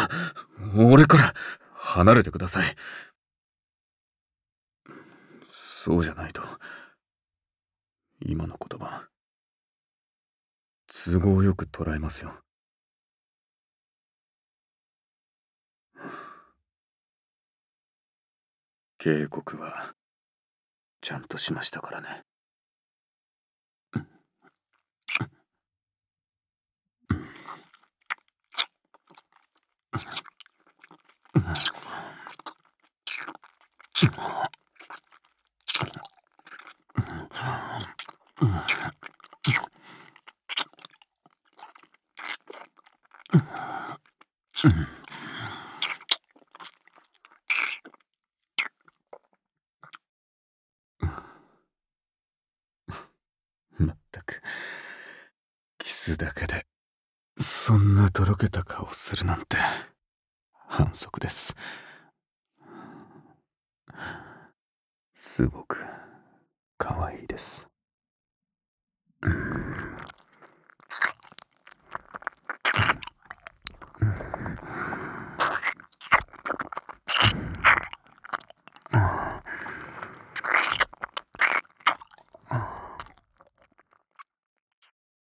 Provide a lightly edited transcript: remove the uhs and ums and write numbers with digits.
俺から離れてください。そうじゃないと、今の言葉、都合よく捉えますよ。警告は、ちゃんとしましたからね。まったく、キスだけで、そんなとろけた顔するなんて、反則です。すごく、可愛いです。